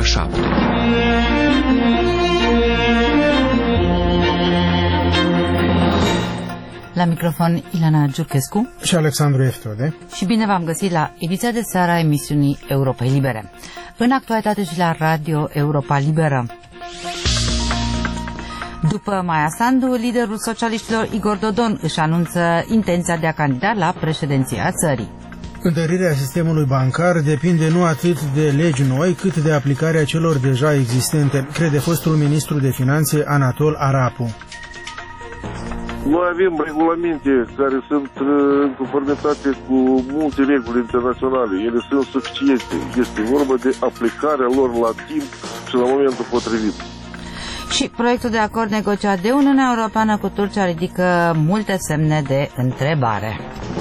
7. La microfon Ileana Giurchescu și Alexandru Eftode. Și bine v-am găsit la ediția de seară a emisiunii Europa Libere. În actualitate și la Radio Europa Liberă. După Maia Sandu, liderul socialiștilor Igor Dodon își anunță intenția de a candida la președinția țării. Întărirea sistemului bancar depinde nu atât de legi noi, cât de aplicarea celor deja existente, crede fostul ministru de Finanțe Anatol Arapu. Noi avem regulamente care sunt în conformitate cu multe reguli internaționale. Ele sunt suficiente. Este vorba de aplicarea lor la timp și la momentul potrivit. Și proiectul de acord negociat de Uniunea Europeană cu Turcia ridică multe semne de întrebare.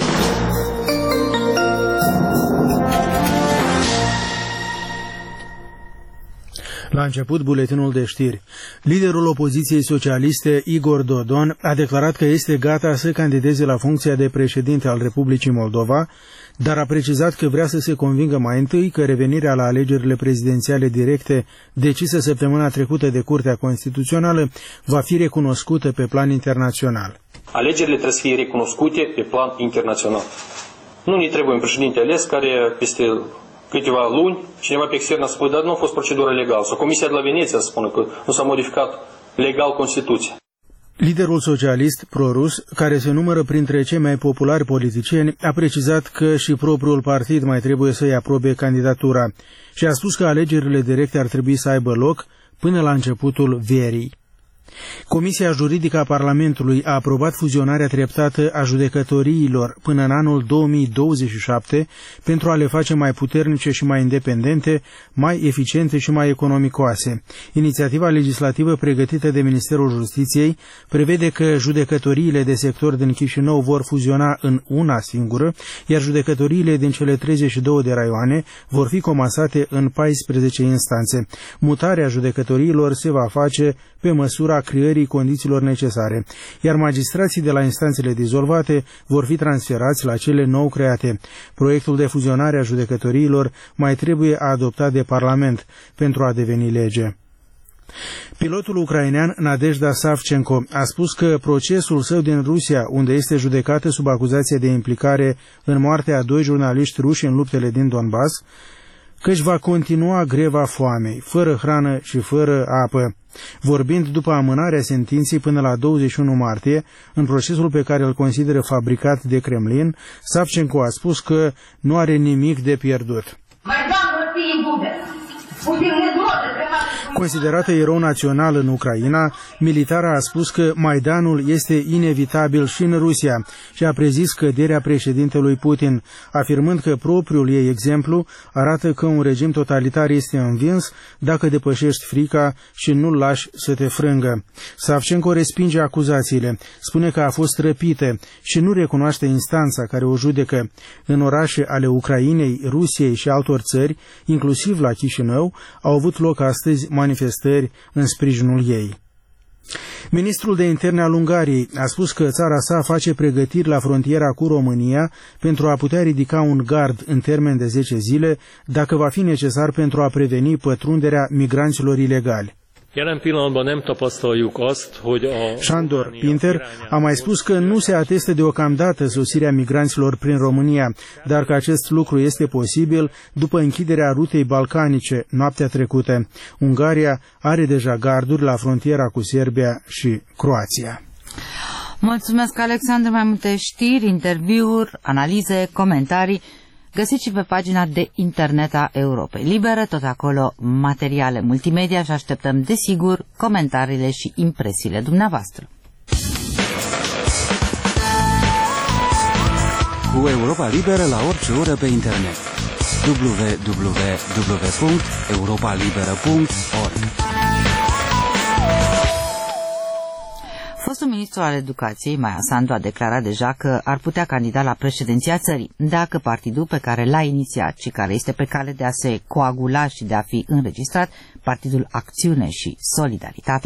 La început, buletinul de știri. Liderul opoziției socialiste, Igor Dodon, a declarat că este gata să candideze la funcția de președinte al Republicii Moldova, dar a precizat că vrea să se convingă mai întâi că revenirea la alegerile prezidențiale directe decise săptămâna trecută de Curtea Constituțională va fi recunoscută pe plan internațional. Alegerile trebuie să fie recunoscute pe plan internațional. Nu ne trebuie un președinte ales care peste câteva luni, cineva pe extern a spus, dar nu a fost procedură legală. Sau Comisia de la Veneția spune că nu s-a modificat legal Constituția. Liderul socialist pro-rus, care se numără printre cei mai populari politicieni, a precizat că și propriul partid mai trebuie să-i aprobe candidatura și a spus că alegerile directe ar trebui să aibă loc până la începutul verii. Comisia Juridică a Parlamentului a aprobat fuzionarea treptată a judecătoriilor până în anul 2027 pentru a le face mai puternice și mai independente, mai eficiente și mai economicoase. Inițiativa legislativă pregătită de Ministerul Justiției prevede că judecătoriile de sector din Chișinău vor fuziona în una singură, iar judecătoriile din cele 32 de raioane vor fi comasate în 14 instanțe. Mutarea judecătoriilor se va face pe măsura creării condițiilor necesare, iar magistrații de la instanțele dizolvate vor fi transferați la cele nou create. Proiectul de fuzionare a judecătoriilor mai trebuie adoptat de Parlament pentru a deveni lege. Pilotul ucrainean Nadejda Savchenko a spus că procesul său din Rusia, unde este judecată sub acuzație de implicare în moartea a 2 jurnaliști ruși în luptele din Donbass, că își va continua greva foamei, fără hrană și fără apă. Vorbind după amânarea sentinței până la 21 martie, în procesul pe care îl consideră fabricat de Kremlin, Savchenko a spus că nu are nimic de pierdut. Considerată erou național în Ucraina, militara a spus că Maidanul este inevitabil și în Rusia și a prezis căderea președintelui Putin, afirmând că propriul ei exemplu arată că un regim totalitar este învins dacă depășești frica și nu-l lași să te frângă. Savchenko respinge acuzațiile, spune că a fost răpită și nu recunoaște instanța care o judecă. În orașe ale Ucrainei, Rusiei și altor țări, inclusiv la Chișinău, au avut loc astăzi manifestări în sprijinul ei. Ministrul de Interne al Ungariei a spus că țara sa face pregătiri la frontiera cu România pentru a putea ridica un gard în termen de 10 zile dacă va fi necesar pentru a preveni pătrunderea migranților ilegali. Sándor Pinter a mai spus că nu se atestă deocamdată sosirea migranților prin România, dar că acest lucru este posibil după închiderea rutei balcanice noaptea trecută. Ungaria are deja garduri la frontiera cu Serbia și Croația. Mulțumesc, Alexandru. Mai multe știri, interviuri, analize, comentarii găsiți și pe pagina de internet a Europei Libere, tot acolo materiale multimedia și așteptăm, desigur, comentariile și impresiile dumneavoastră. Cu Europa Liberă la orice oră pe internet. www.europalibera.org. Fostul ministru al Educației, Maia Sandu, a declarat deja că ar putea candida la președinția țării, dacă partidul pe care l-a inițiat și care este pe cale de a se coagula și de a fi înregistrat, Partidul Acțiune și Solidaritate,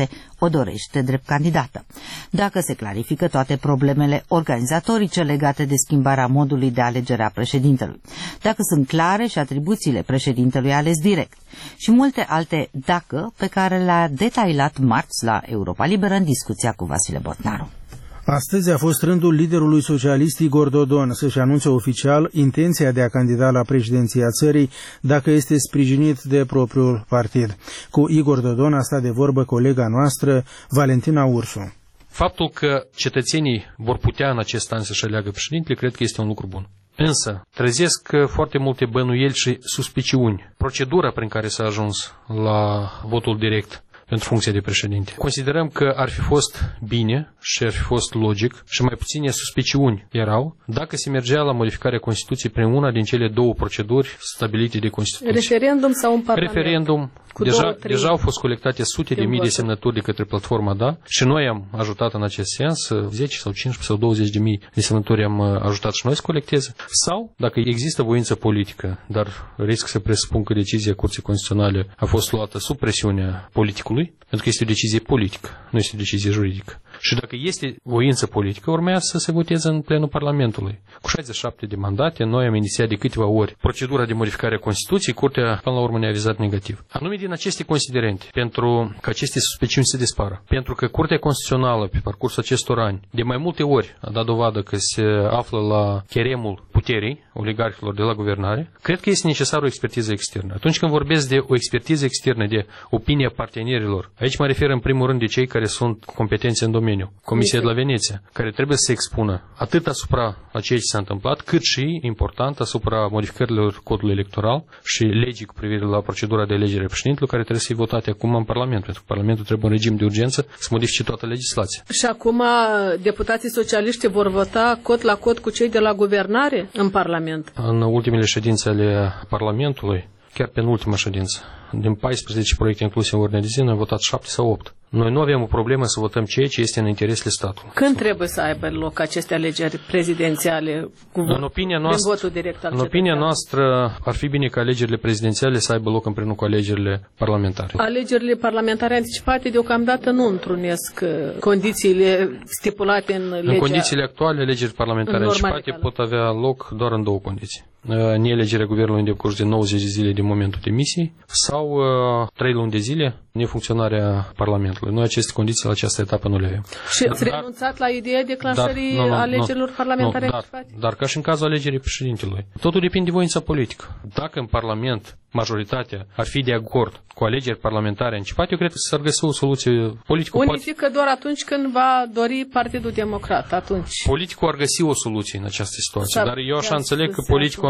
o dorește drept candidată. Dacă se clarifică toate problemele organizatorice legate de schimbarea modului de alegere a președintelui, dacă sunt clare și atribuțiile președintelui ales direct și multe alte dacă pe care le-a detailat marți la Europa Liberă în discuția cu Vasile Botnaru. Astăzi a fost rândul liderului socialist Igor Dodon să-și anunțe oficial intenția de a candida la președinția țării dacă este sprijinit de propriul partid. Cu Igor Dodon a stat de vorbă colega noastră, Valentina Ursu. Faptul că cetățenii vor putea în acest an să-și aleagă președintele, cred că este un lucru bun. Însă, trezesc foarte multe bănuieli și suspiciuni. Procedura prin care s-a ajuns la votul direct pentru funcția de președinte. Considerăm că ar fi fost bine și ar fi fost logic și mai puține suspiciuni erau dacă se mergea la modificarea Constituției prin una din cele două proceduri stabilite de Constituție. Referendum sau un parlament? Referendum. Deja au fost colectate sute de mii de semnături de către platforma DA și noi am ajutat în acest sens, 10 sau 15 sau 20 de mii de semnături am ajutat și noi să colecteze. Sau, dacă există voință politică, dar risc să presupun că decizia Curții Constituționale a fost luată sub presiunea politicului, pentru că este o decizie politică, nu este o decizie juridică. Și dacă este voință politică, urmează să se voteze în plenul Parlamentului. Cu 67 de mandate, noi am inițiat de câteva ori procedura de modificare a Constituției, Curtea până la urmă ne-a avizat negativ. Anume din aceste considerente, pentru că aceste suspiciuni se dispară, pentru că Curtea Constituțională, pe parcursul acestor ani, de mai multe ori a dat dovadă că se află la cheremul puterii oligarhilor de la guvernare, cred că este necesară o expertiză externă. Atunci când vorbesc de o expertiză externă, de opinia partenerilor, aici mă refer în primul rând de cei care sunt competenți în domeniu. Comisia de la Veneția, care trebuie să se expună atât asupra a ceea ce s-a întâmplat, cât și, important, asupra modificărilor codului electoral și legii cu privire la procedura de alegere a președintelui, care trebuie să fie votate acum în Parlament, pentru că Parlamentul trebuie în regim de urgență să modifice toată legislația. Și acum deputații socialiști vor vota cot la cot cu cei de la guvernare în Parlament? În ultimele ședințe ale Parlamentului, chiar penultima ședință, din 14 proiecte incluse în ordinea de zi, noi am votat 7 sau 8. Noi nu avem o problemă să votăm ceea ce este în interesele statului. Când trebuie să aibă loc aceste alegeri prezidențiale cu votul direct al În opinia noastră, ar fi bine ca alegerile prezidențiale să aibă loc împreună cu alegerile parlamentare. Alegerile parlamentare anticipate deocamdată nu întrunesc condițiile stipulate în legea. În condițiile actuale, alegerile parlamentare anticipate pot avea loc doar în două condiții. Neelegerea guvernului în decurs de 90 de zile din momentul demisiei sau 3 luni de zile nefuncționarea Parlamentului. Noi aceste condiții la această etapă nu le avem. Și ați renunțat la ideea declanșării alegerilor parlamentare anticipate? Dar ca și în cazul alegerii președintelui. Totul depinde de voința politică. Dacă în Parlament majoritatea ar fi de acord cu alegeri parlamentare anticipate, eu cred că s-ar găsi o soluție politică. Unii zic că doar atunci când va dori Partidul Democrat, atunci. Politicul ar găsi o soluție în această situație, dar eu așa înțeleg că politicul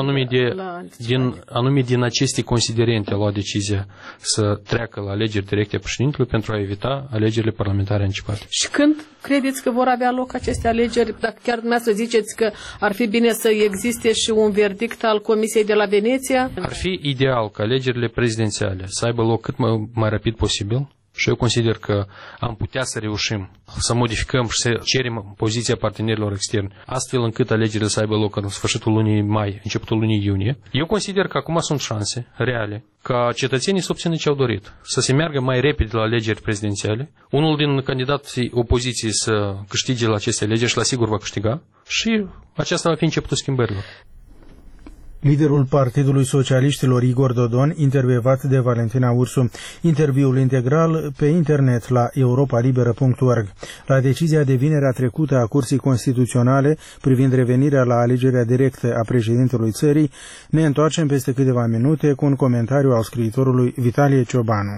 anume din aceste considerente a luat decizia să treacă la alegeri directe a președintelui pentru a evita alegerile parlamentare anticipate. Și când credeți că vor avea loc aceste alegeri? Dacă chiar dumneavoastră ziceți că ar fi bine să existe și un verdict al Comisiei de la Veneția? Ar fi ideal ca alegerile prezidențiale să aibă loc cât mai rapid posibil și eu consider că am putea să reușim să modificăm și să cerem poziția partenerilor externi, astfel încât alegerile să aibă loc în sfârșitul lunii mai, începutul lunii iunie. Eu consider că acum sunt șanse reale ca cetățenii să obțină ce au dorit, să se meargă mai repede la alegeri prezidențiale, unul din candidații opoziției să câștige la aceste alegeri și la sigur va câștiga și aceasta va fi începutul schimbărilor. Liderul Partidului Socialiștilor Igor Dodon, intervievat de Valentina Ursu. Interviul integral pe internet la europalibera.org. La decizia de vinerea trecută a Curții Constituționale privind revenirea la alegerea directă a președintelui țării, ne întoarcem peste câteva minute cu un comentariu al scriitorului Vitalie Ciobanu.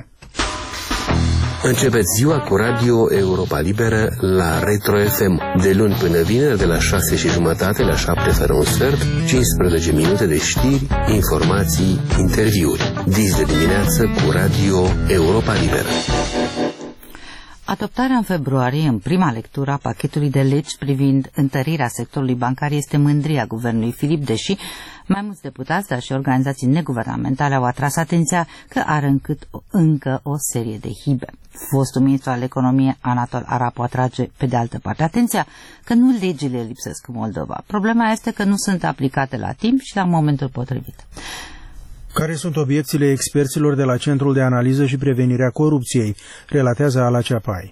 Începeți ziua cu Radio Europa Liberă la Retro FM. De luni până vineri, de la 6:30 la 7:45, 15 minute de știri, informații, interviuri. Dis de dimineață cu Radio Europa Liberă. Adoptarea în februarie, în prima lectură a pachetului de legi privind întărirea sectorului bancar este mândria guvernului Filip, deși mai mulți deputați, dar și organizații neguvernamentale au atras atenția că are încă o serie de hibe. Fostul ministru al economiei, Anatol Arapu, atrage pe de altă parte atenția că nu legile lipsesc în Moldova. Problema este că nu sunt aplicate la timp și la momentul potrivit. Care sunt obiecțiile experților de la Centrul de Analiză și Prevenire a Corupției? Relatează Ala Ceapai.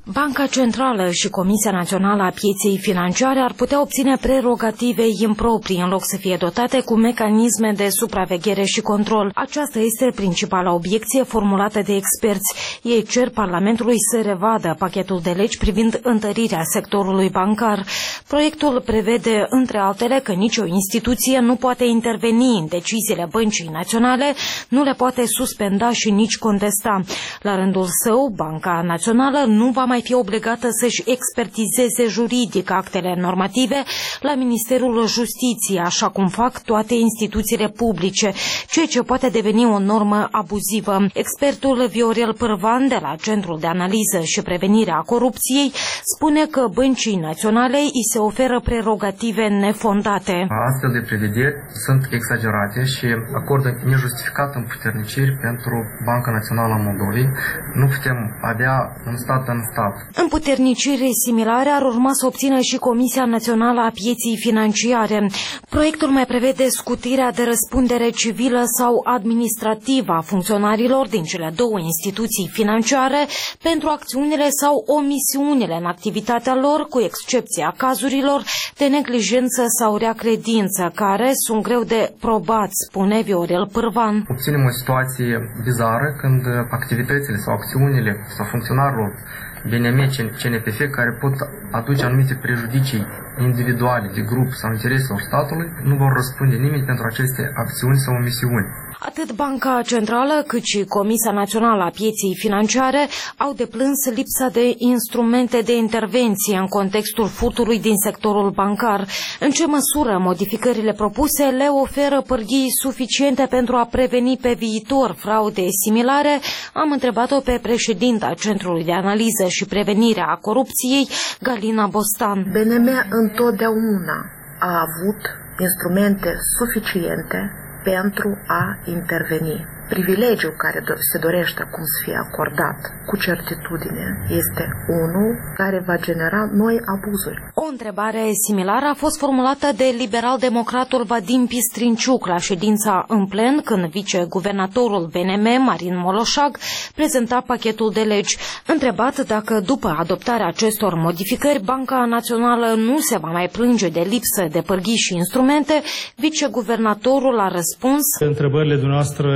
Banca Centrală și Comisia Națională a Pieței Financiare ar putea obține prerogative improprii în loc să fie dotate cu mecanisme de supraveghere și control. Aceasta este principala obiecție formulată de experți. Ei cer Parlamentului să revadă pachetul de legi privind întărirea sectorului bancar. Proiectul prevede, între altele, că nicio instituție nu poate interveni în deciziile Băncii Naționale, nu le poate suspenda și nici contesta. La rândul său, Banca Națională nu va mai fi obligată să-și expertizeze juridic actele normative la Ministerul Justiției, așa cum fac toate instituțiile publice, ceea ce poate deveni o normă abuzivă. Expertul Viorel Pârvan de la Centrul de Analiză și Prevenire a Corupției spune că Băncii Naționale îi se oferă prerogative nefondate. Astfel de prevederi sunt exagerate și acordă nejustificat împuterniciri pentru Banca Națională a Moldovei. Nu putem avea un stat în stat. Împuterniciri similare ar urma să obțină și Comisia Națională a Pieței Financiare. Proiectul mai prevede scutirea de răspundere civilă sau administrativă a funcționarilor din cele două instituții financiare pentru acțiunile sau omisiunile în activitatea lor, cu excepția cazurilor de neglijență sau rea credință, care sunt greu de probat, spune Viorel Pârvan. Obținem o situație bizară când activitățile sau acțiunile sau funcționarilor BNM, CNPF, care pot aduce anumite prejudicii individuale, de grup sau intereselor statului, nu vor răspunde nimeni pentru aceste acțiuni sau omisiuni. Atât Banca Centrală cât și Comisia Națională a Pieței Financiare au deplâns lipsa de instrumente de intervenție în contextul furtului din sectorul bancar. În ce măsură modificările propuse le oferă pârghii suficiente pentru a preveni pe viitor fraude similare, am întrebat-o pe președinta Centrului de Analiză și Prevenire a Corupției, Galina Bostan. BNM întotdeauna a avut instrumente suficiente pentru a interveni. Privilegiul care se dorește acum să fie acordat cu certitudine este unul care va genera noi abuzuri. O întrebare similară a fost formulată de liberal-democratul Vadim Pistrinciuc la ședința în plen, când viceguvernatorul BNM, Marin Moloșag, prezenta pachetul de legi. Întrebat dacă după adoptarea acestor modificări Banca Națională nu se va mai plânge de lipsă de pârghii și instrumente, viceguvernatorul a răspuns: întrebările dumneavoastră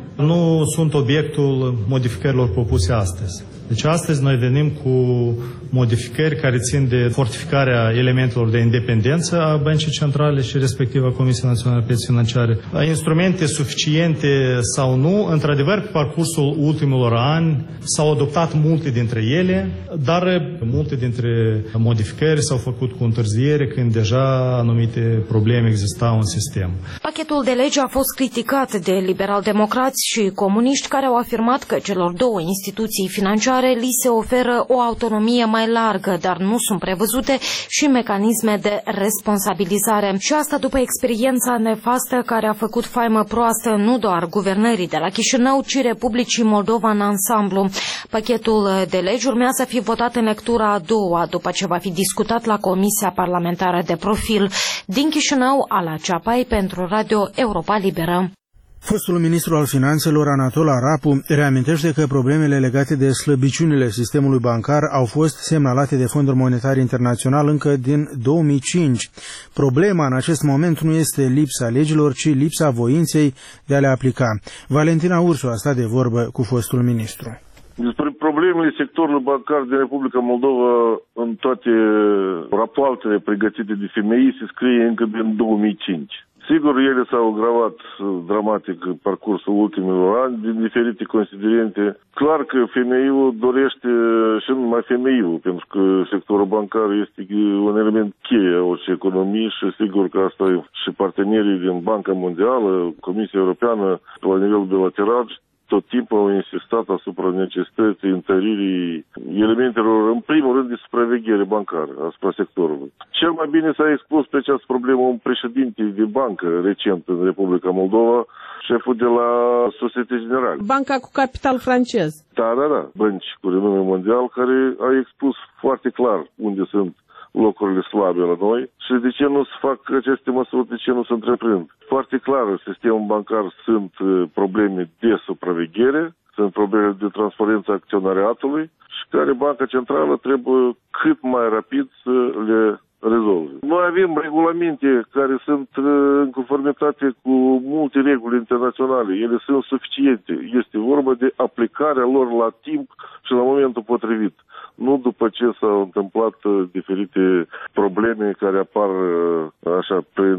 nu sunt obiectul modificărilor propuse astăzi. Deci astăzi noi venim cu modificări care țin de fortificarea elementelor de independență a Băncii Centrale și respectiv a Comisiei Naționale a Pieței Financiare. Instrumente suficiente sau nu, într-adevăr, pe parcursul ultimilor ani s-au adoptat multe dintre ele, dar multe dintre modificări s-au făcut cu întârziere când deja anumite probleme existau în sistem. Pachetul de lege a fost criticat de liberal-democrați și comuniști, care au afirmat că celor două instituții financiare li se oferă o autonomie mai largă, dar nu sunt prevăzute și mecanisme de responsabilizare. Și asta după experiența nefastă care a făcut faimă proastă nu doar guvernării de la Chișinău, ci Republicii Moldova în ansamblu. Pachetul de legi urmează să fie votat în lectura a doua, după ce va fi discutat la Comisia Parlamentară de Profil. Din Chișinău, Ala Ceapai pentru Radio Europa Liberă. Fostul ministru al finanțelor, Anatol Arapu, reamintește că problemele legate de slăbiciunile sistemului bancar au fost semnalate de Fondul Monetar Internațional încă din 2005. Problema în acest moment nu este lipsa legilor, ci lipsa voinței de a le aplica. Valentina Ursu a stat de vorbă cu fostul ministru. Despre problemele sectorului bancar din Republica Moldova în toate rapoartele pregătite de FMI se scrie încă din 2005. Sigur, ele s-au agravat dramatic în parcursul ultimilor ani din diferite considerente. Clar că FMI-ul dorește, și nu numai FMI-ul, pentru că sectorul bancar este un element cheie a orice economie și sigur că asta și partenerii din Banca Mondială, Comisia Europeană, la nivel bilateral, tot timpul au insistat asupra necesității întăririi elementelor, în primul rând, de supraveghere bancară asupra sectorului. Cel mai bine s-a expus pe această problemă un președinte de bancă recent în Republica Moldova, șeful de la Societe Generale. Banca cu capital francez. Da, bănci cu renume mondial, care a expus foarte clar unde sunt locurile slabe la noi și de ce nu se fac aceste măsuri, de ce nu se întreprind. Foarte clar, în sistemul bancar sunt probleme de supraveghere, sunt probleme de transparență acționariatului și care Banca Centrală trebuie cât mai rapid să le rezolve. Noi avem regulamente care sunt în conformitate cu multe reguli internaționale. Ele sunt suficiente. Este vorba de aplicarea lor la timp și la momentul potrivit. Nu după ce s-au întâmplat diferite probleme care apar așa prin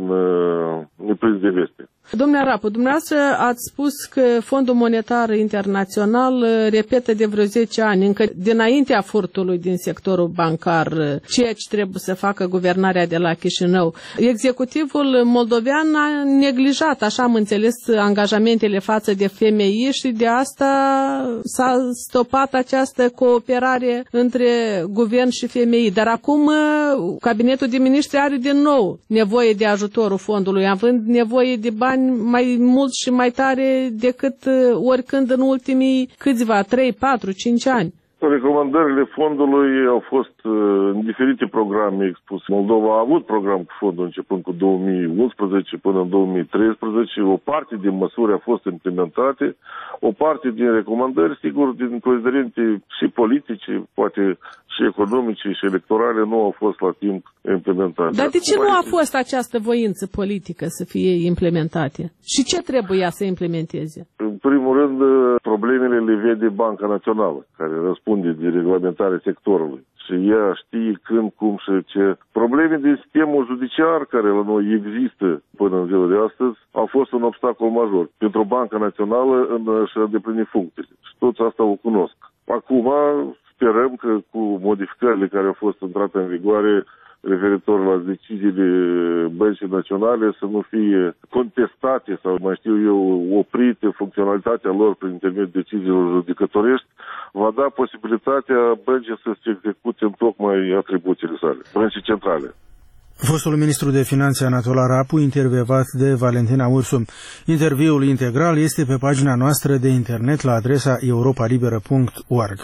de veste. Domnule Arapu, dumneavoastră ați spus că Fondul Monetar Internațional repetă de vreo 10 ani, încă dinaintea furtului din sectorul bancar, ceea ce trebuie să facă guvernarea de la Chișinău. Executivul moldovean a neglijat, așa am înțeles, angajamentele față de FMI și de asta s-a stopat această cooperare între guvern și FMI. Dar acum cabinetul de miniștri are din nou nevoie de ajutorul fondului, având nevoie de bani mai mult și mai tare decât oricând în ultimii câțiva, 3, 4, 5 ani. Recomandările fondului au fost în diferite programe expuse. Moldova a avut program cu fondul începând cu 2011 până în 2013. O parte din măsuri a fost implementate, o parte din recomandări, sigur, din considerente și politice, poate și economice și electorale, nu au fost la timp implementate. Dar de ce nu a fost această voință politică să fie implementate? Și ce trebuia să implementeze? În primul rând, problemele le vede Banca Națională, care răspunde de reglementare sectorului. Și ea știe când, cum și ce. Probleme din sistemul judiciar care la noi există până în ziua de astăzi au fost un obstacol major pentru Banca Națională în a-și îndeplini funcțiile. Și toți asta o cunosc. Acum sperăm că cu modificările care au fost intrate în vigoare referitor la deciziile Băncii Naționale să nu fie contestate sau, mai știu eu, oprite funcționalitatea lor prin intermediul deciziilor judecătorești, va da posibilitatea băncii să-și execute în tocmai atribuțiile sale, băncii centrale. Fostul ministru de Finanțe Anatol Arapu, intervievat de Valentina Ursu. Interviul integral este pe pagina noastră de internet la adresa europalibera.org.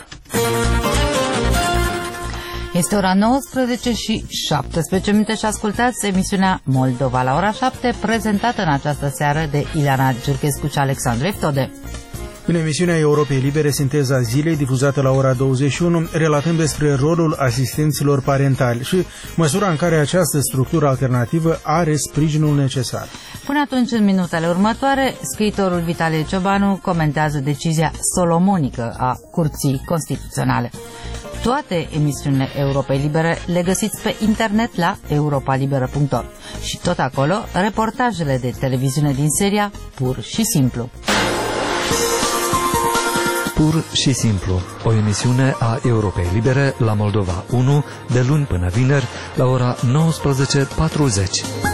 Este ora 19 și 17 minute și ascultați emisiunea Moldova la ora 7, prezentată în această seară de Ileana Giurchescu și Alexandru Eftode. În emisiunea Europei Libere, Sinteza Zilei, difuzată la ora 21, relatăm despre rolul asistenților parentali și măsura în care această structură alternativă are sprijinul necesar. Până atunci, în minutele următoare, scriitorul Vitalie Ciobanu comentează decizia solomonică a Curții Constituționale. Toate emisiunile Europei Libere le găsiți pe internet la europalibera.org și tot acolo reportajele de televiziune din seria Pur și Simplu. Pur și Simplu, o emisiune a Europei Libere la Moldova 1, de luni până vineri, la ora 19:40.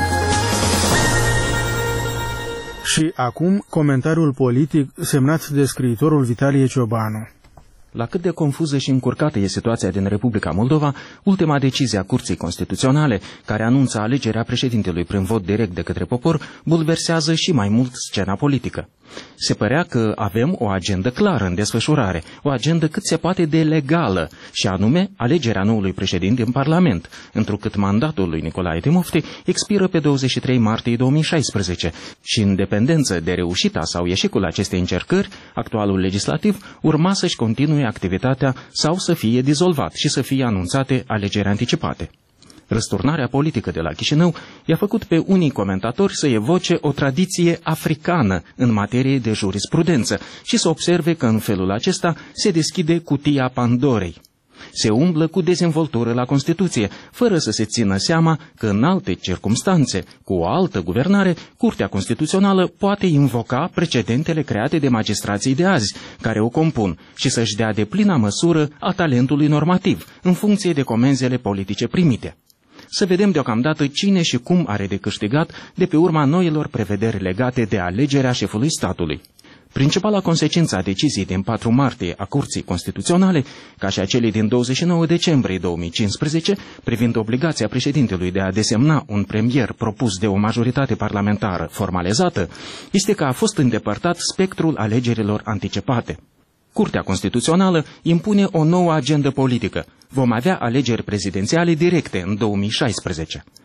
Și acum, comentariul politic semnat de scriitorul Vitalie Ciobanu. La cât de confuză și încurcată e situația din Republica Moldova, ultima decizie a Curții Constituționale, care anunță alegerea președintelui prin vot direct de către popor, bulversează și mai mult scena politică. Se părea că avem o agendă clară în desfășurare, o agendă cât se poate de legală, și anume alegerea noului președinte în Parlament, întrucât mandatul lui Nicolae Timofte expiră pe 23 martie 2016 și, în dependență de reușita sau eșecul acestei încercări, actualul legislativ urma să-și continue activitatea sau să fie dizolvat și să fie anunțate alegeri anticipate. Răsturnarea politică de la Chișinău i-a făcut pe unii comentatori să evoce o tradiție africană în materie de jurisprudență și să observe că în felul acesta se deschide cutia Pandorei. Se umblă cu dezvoltură la Constituție, fără să se țină seama că în alte circumstanțe, cu o altă guvernare, Curtea Constituțională poate invoca precedentele create de magistrații de azi, care o compun, și să-și dea deplina măsură a talentului normativ, în funcție de comenzile politice primite. Să vedem deocamdată cine și cum are de câștigat de pe urma noilor prevederi legate de alegerea șefului statului. Principala consecință a deciziei din 4 martie a Curții Constituționale, ca și a celei din 29 decembrie 2015, privind obligația președintelui de a desemna un premier propus de o majoritate parlamentară formalizată, este că a fost îndepărtat spectrul alegerilor anticipate. Curtea Constituțională impune o nouă agendă politică. Vom avea alegeri prezidențiale directe în 2016.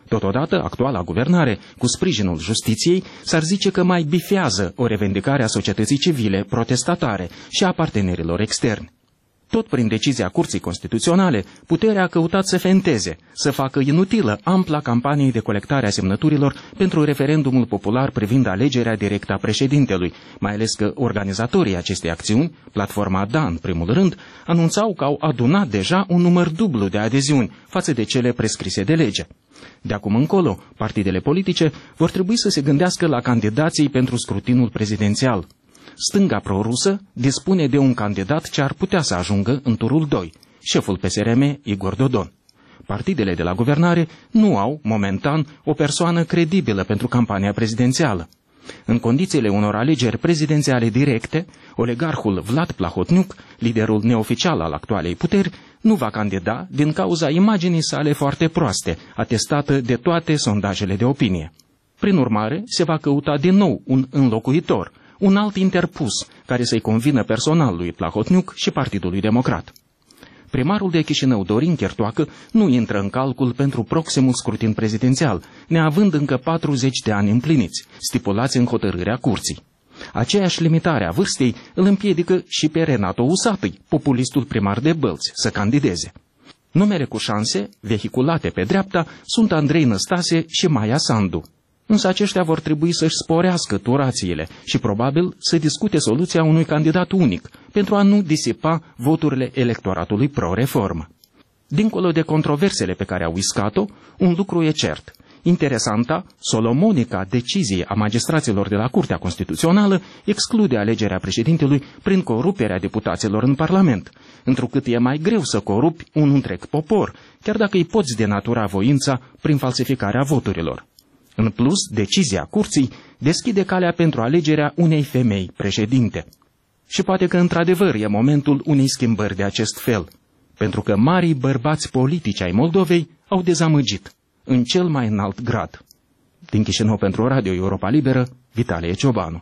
Totodată, actuala guvernare, cu sprijinul justiției, s-ar zice că mai bifează o revendicare a societății civile protestatare și a partenerilor externi. Tot prin decizia Curții Constituționale, puterea a căutat să fenteze, să facă inutilă ampla campanie de colectare a semnăturilor pentru referendumul popular privind alegerea directă a președintelui, mai ales că organizatorii acestei acțiuni, platforma Da în primul rând, anunțau că au adunat deja un număr dublu de adeziuni față de cele prescrise de lege. De acum încolo, partidele politice vor trebui să se gândească la candidații pentru scrutinul prezidențial. Stânga prorusă dispune de un candidat ce ar putea să ajungă în turul 2, șeful PSRM, Igor Dodon. Partidele de la guvernare nu au, momentan, o persoană credibilă pentru campania prezidențială. În condițiile unor alegeri prezidențiale directe, oligarhul Vlad Plahotniuc, liderul neoficial al actualei puteri, nu va candida din cauza imaginii sale foarte proaste, atestată de toate sondajele de opinie. Prin urmare, se va căuta din nou un înlocuitor, un alt interpus care să-i convină personal lui Plahotniuc și Partidului Democrat. Primarul de Chișinău, Dorin Chertoacă, nu intră în calcul pentru proximul scrutin prezidențial, neavând încă 40 de ani împliniți, stipulați în hotărârea curții. Aceeași limitare a vârstei îl împiedică și pe Renato Usatăi, populistul primar de Bălți, să candideze. Numele cu șanse, vehiculate pe dreapta, sunt Andrei Năstase și Maia Sandu. Însă aceștia vor trebui să-și sporească turațiile și probabil să discute soluția unui candidat unic pentru a nu disipa voturile electoratului pro-reformă. Dincolo de controversele pe care au iscat-o, un lucru e cert. Interesanta, solomonica decizie a magistraților de la Curtea Constituțională exclude alegerea președintelui prin coruperea deputaților în Parlament, întrucât e mai greu să corupi un întreg popor, chiar dacă îi poți denatura voința prin falsificarea voturilor. În plus, decizia curții deschide calea pentru alegerea unei femei președinte. Și poate că într-adevăr e momentul unei schimbări de acest fel, pentru că marii bărbați politici ai Moldovei au dezamăgit, în cel mai înalt grad. Din Chișinău pentru Radio Europa Liberă, Vitalie Ciobanu.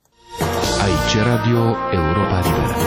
Aici Radio Europa Liberă.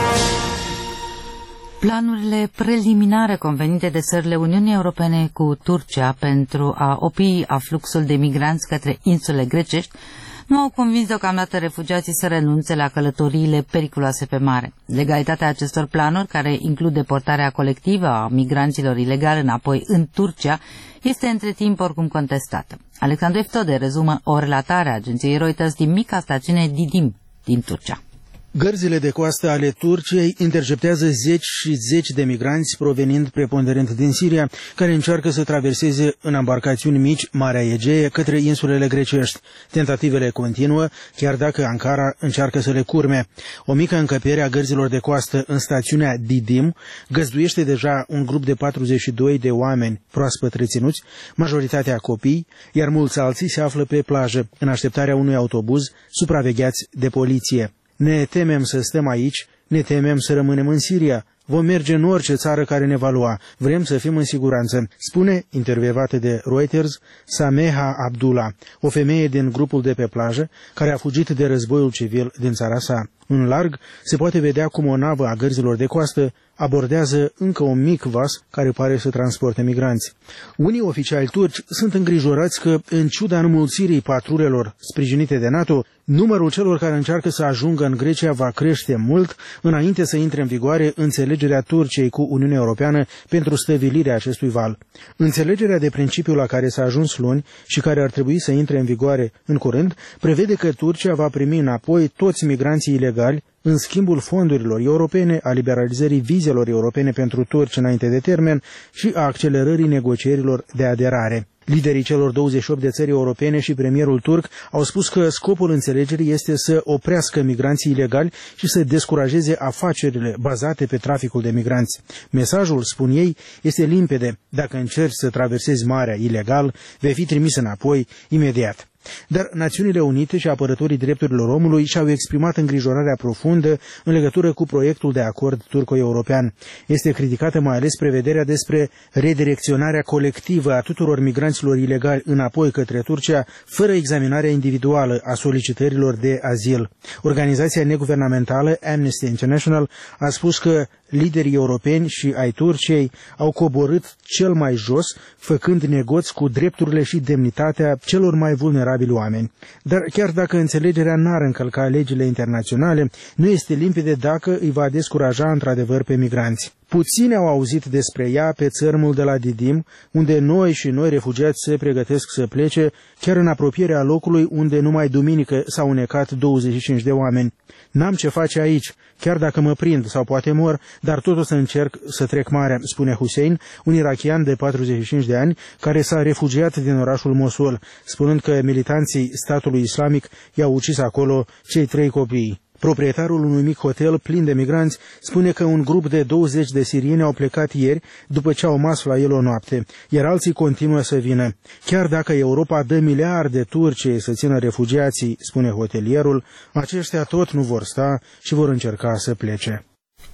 Planurile preliminare convenite de țările Uniunii Europene cu Turcia pentru a opri afluxul de migranți către insule grecești nu au convins deocamdată refugiații să renunțe la călătoriile periculoase pe mare. Legalitatea acestor planuri, care includ deportarea colectivă a migranților ilegali înapoi în Turcia, este între timp oricum contestată. Alexandru Eftode rezumă o relatare a agenției Reuters din mica stațiune Didim din Turcia. Gărzile de coastă ale Turciei interceptează zeci și zeci de migranți provenind preponderent din Siria, care încearcă să traverseze în embarcațiuni mici Marea Egee către insulele grecești. Tentativele continuă, chiar dacă Ankara încearcă să le curme. O mică încăpere a gărzilor de coastă în stațiunea Didim găzduiește deja un grup de 42 de oameni proaspăt reținuți, majoritatea copii, iar mulți alții se află pe plajă, în așteptarea unui autobuz supravegheați de poliție. Ne temem să stăm aici, ne temem să rămânem în Siria. Vom merge în orice țară care ne va lua. Vrem să fim în siguranță, spune, intervievată de Reuters, Sameha Abdullah, o femeie din grupul de pe plajă, care a fugit de războiul civil din țara sa. În larg se poate vedea cum o navă a gărzilor de coastă abordează încă un mic vas care pare să transporte migranți. Unii oficiali turci sunt îngrijorați că, în ciuda înmulțirii patrulelor sprijinite de NATO, numărul celor care încearcă să ajungă în Grecia va crește mult înainte să intre în vigoare înțelegerea Turciei cu Uniunea Europeană pentru stăvilirea acestui val. Înțelegerea de principiu la care s-a ajuns luni și care ar trebui să intre în vigoare în curând prevede că Turcia va primi înapoi toți migranții ilegali în schimbul fondurilor europene, a liberalizării vizelor europene pentru turci înainte de termen și a accelerării negocierilor de aderare. Liderii celor 28 de țări europene și premierul turc au spus că scopul înțelegerii este să oprească migranții ilegali și să descurajeze afacerile bazate pe traficul de migranți. Mesajul, spun ei, este limpede. Dacă încerci să traversezi marea ilegal, vei fi trimis înapoi imediat. Dar Națiunile Unite și apărătorii drepturilor omului și-au exprimat îngrijorarea profundă în legătură cu proiectul de acord turco-european. Este criticată mai ales prevederea despre redirecționarea colectivă a tuturor migranților ilegali înapoi către Turcia, fără examinarea individuală a solicitărilor de azil. Organizația neguvernamentală Amnesty International a spus că liderii europeni și ai Turciei au coborât cel mai jos, făcând negoți cu drepturile și demnitatea celor mai vulnerabili oameni. Dar chiar dacă înțelegerea n-ar încălca legile internaționale, nu este limpede dacă îi va descuraja într-adevăr pe migranți. Puțini au auzit despre ea pe țărmul de la Didim, unde noi refugiați se pregătesc să plece, chiar în apropierea locului unde numai duminică s-au unecat 25 de oameni. N-am ce face aici, chiar dacă mă prind sau poate mor, dar tot o să încerc să trec marea, spune Hussein, un irakian de 45 de ani, care s-a refugiat din orașul Mosul, spunând că militanții statului islamic i-au ucis acolo cei 3 copii. Proprietarul unui mic hotel plin de migranți spune că un grup de 20 de sirieni au plecat ieri după ce au mas la el o noapte, iar alții continuă să vină. Chiar dacă Europa dă miliarde Turciei să țină refugiații, spune hotelierul, aceștia tot nu vor sta și vor încerca să plece.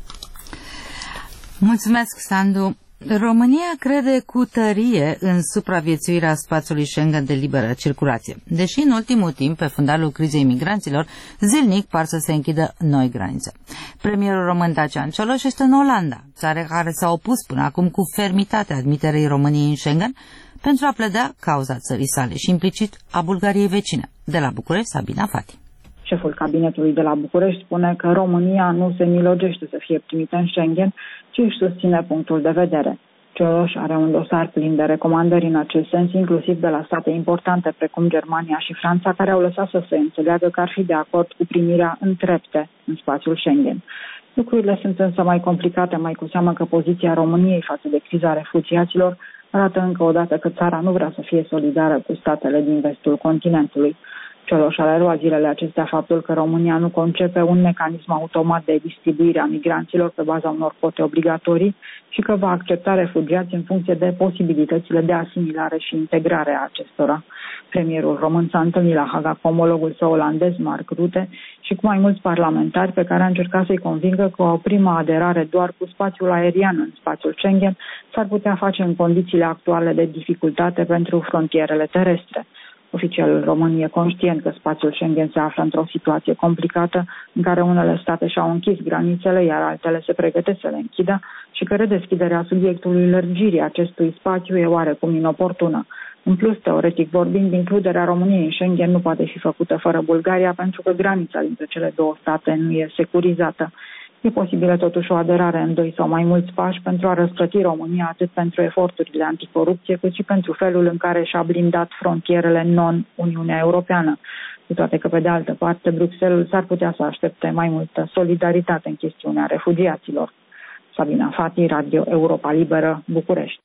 Mulțumesc, Sandu. România crede cu tărie în supraviețuirea spațiului Schengen de liberă circulație, deși în ultimul timp, pe fundalul crizei migranților, zilnic par să se închidă noi granițe. Premierul român Dacian Cioloș este în Olanda, țară care s-a opus până acum cu fermitate admiterei României în Schengen pentru a pleda cauza țării sale și implicit a Bulgariei vecine. De la București, Sabina Fati. Șeful cabinetului de la București spune că România nu se milogește să fie primită în Schengen, ci își susține punctul de vedere. Cioloș are un dosar plin de recomandări în acest sens, inclusiv de la state importante precum Germania și Franța, care au lăsat să se înțeleagă că ar fi de acord cu primirea în trepte în spațiul Schengen. Lucrurile sunt însă mai complicate, mai cu seamă că poziția României față de criza refugiaților arată încă o dată că țara nu vrea să fie solidară cu statele din vestul continentului. Cioloș a reluat zilele acestea faptul că România nu concepe un mecanism automat de distribuire a migranților pe baza unor cote obligatorii și că va accepta refugiați în funcție de posibilitățile de asimilare și integrare a acestora. Premierul român s-a întâlnit la Haga cu omologul său olandez, Mark Rutte, și cu mai mulți parlamentari pe care a încercat să-i convingă că o primă aderare doar cu spațiul aerian în spațiul Schengen s-ar putea face în condițiile actuale de dificultate pentru frontierele terestre. Oficialul român e conștient că spațiul Schengen se află într-o situație complicată în care unele state și-au închis granițele, iar altele se pregătesc să le închidă și că redeschiderea subiectului lărgirii acestui spațiu e oarecum inoportună. În plus, teoretic vorbind, includerea României în Schengen nu poate fi făcută fără Bulgaria pentru că granița dintre cele două state nu e securizată. E posibilă totuși o aderare în 2 sau mai mulți pași pentru a răsplăti România atât pentru eforturile anticorupție, cât și pentru felul în care și-a blindat frontierele non-Uniunea Europeană. Cu toate că, pe de altă parte, Bruxelles s-ar putea să aștepte mai multă solidaritate în chestiunea refugiaților. Sabina Fati, Radio Europa Liberă, București.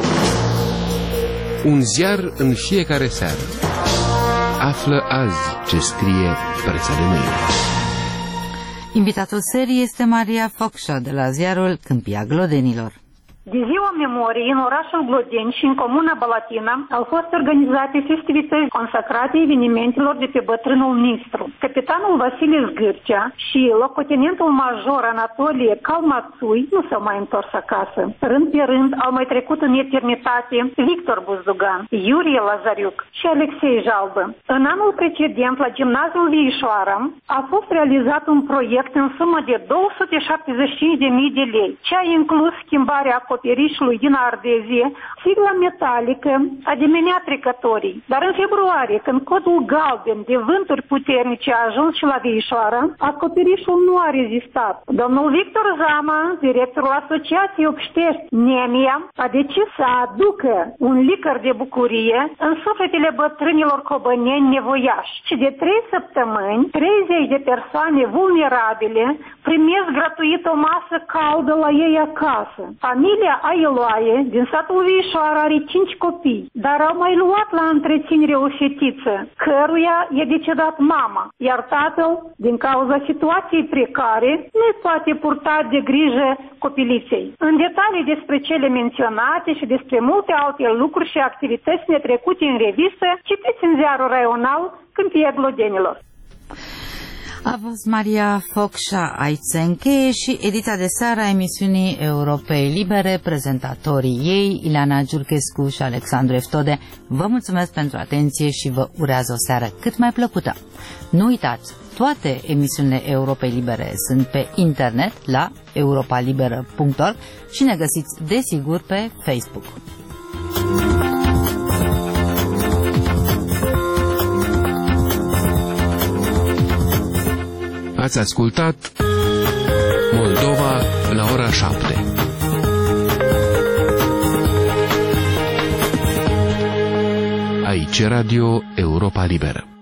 Un ziar în fiecare seară. Află azi ce scrie presa de mâine. Invitatul serii este Maria Focșa de la ziarul Câmpia Glodenilor. De ziua memoriei, în orașul Glodeni și în comuna Balatina au fost organizate festivități consacrate evenimentelor de pe bătrânul Nistru. Capitanul Vasile Zgârcea și locotenentul major Anatolie Calmațui nu s-au mai întors acasă. Rând pe rând au mai trecut în eternitate Victor Buzdugan, Iurie Lazariuc și Alexei Jalbă. În anul precedent, la Gimnaziul Viișoara, a fost realizat un proiect în sumă de 275.000 de lei, ce a inclus schimbarea acoperișului din ardezie, sigla metalică ademenea trecătorii. Dar în februarie, când codul galben de vânturi puternice a ajuns și la Viișoara, acoperișul nu a rezistat. Domnul Victor Zama, directorul Asociației Obștești Nemia, a decis să aducă un licăr de bucurie în sufletele bătrânilor cobăneni nevoiași. Și de 3 săptămâni, 30 de persoane vulnerabile primesc gratuit o masă caldă la ei acasă. Familia Ailoae din satul Viișoara are 5 copii, dar au mai luat la întreținere o fetiță, căruia e decedat mama, iar tatăl, din cauza situației precare, nu-i poate purta de grijă copiliței. În detalii despre cele menționate și despre multe alte lucruri și activități netrecute în revistă, citiți în ziarul raional Câmpia Glodenilor. A fost Maria Focșa Aițenche și ediția de seară a emisiunii Europei Libere, prezentatorii ei, Ileana Giurchescu și Alexandru Eftode. Vă mulțumesc pentru atenție și vă urează o seară cât mai plăcută. Nu uitați, toate emisiunile Europei Libere sunt pe internet la europalibera.org și ne găsiți desigur pe Facebook. Ați ascultat Moldova la ora 7. Aici Radio Europa Liberă.